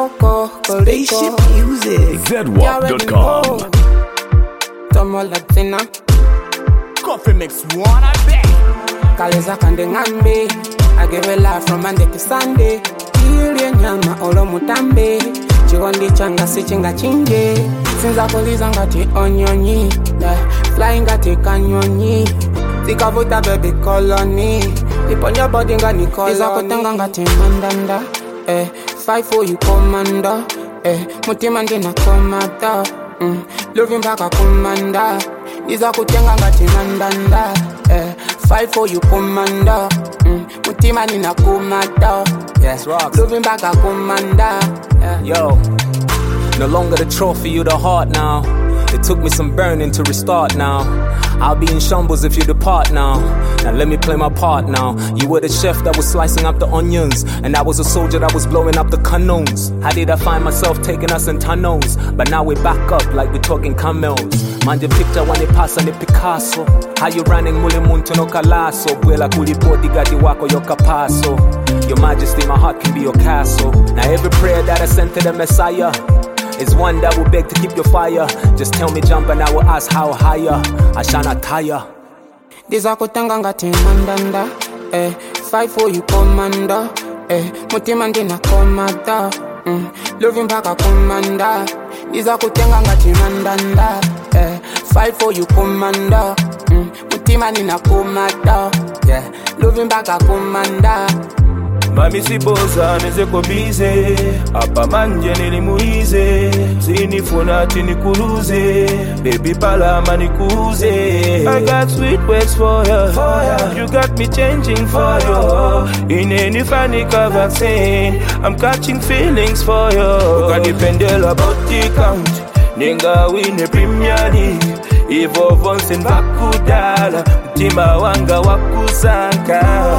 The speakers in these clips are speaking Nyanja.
Spaceship Music. ZWAP.com. Tomo Latina Coffee mix one, I bet. Kaleza kande ngambe I give a laugh from Monday to Sunday Ili nyama olo mutambe Chigondi changa si chinga chinge Sinza kuliza ngati onyonyi Fly ngati kanyonyi Tikavuta baby colony Iponya body ngani colony Iza kutenga ngati mandanda Fight for you commander Mutima ndina komada Loving mpaka kumanda Iza kutenga ngati mandanda Fight for you commander Mutima nina kumada Loving mpaka kumanda Yo, no longer the trophy, you the heart now. It took me some burning to restart now. I'll be in shambles if you depart now. Now let me play my part now. You were the chef that was slicing up the onions, and I was a soldier that was blowing up the cannons. How did I find myself taking us in tunnels? But now we're back up like we're talking camels. Mind your picture when they pass on the Picasso. How you running mule muntu no kalaso. Bwela kulipoti gadi wako yo kapaso. Your majesty, my heart can be your castle. Now every prayer that I sent to the Messiah is one that will beg to keep your fire. Just tell me jump and I will ask how higher. I shall not tire. Diza kutenga ngati mandanda Fight for you commander Mutima ndina komada Loving mpaka kumanda Diza kutenga ngati mandanda Fight for you commander Mutima ndina komada Loving mpaka kumanda Mami siboza nezeko bize Apa manje nilimuize Sinifuna tinikuluze Baby palama nikuze I got sweet words for you You got me changing for you In any funny vaccine I'm catching feelings for you Ukanipendela body count Ninga win a Premier League Ivo vonsen vakudala Mtima wanga wakusanka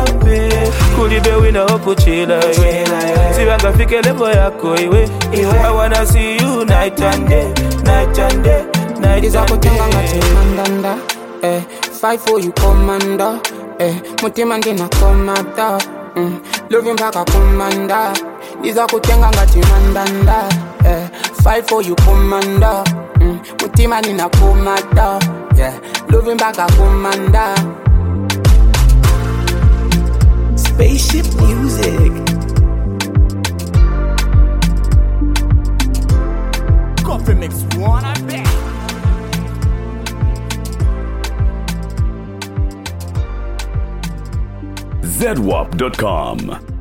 Kulibe wina okuchila Siwanga fike levo yako iwe I wanna see you night and day Night and day Night Diza and kutenga ngati day mandanda Fight for you commander Mutima ndina komada Loving mpaka kumanda Diza kutenga ngati mandanda Fight for you commander Mutima nina kumada Loving mpaka kumanda Spaceship Music. Coffee mix one, I bet. ZWAP.com.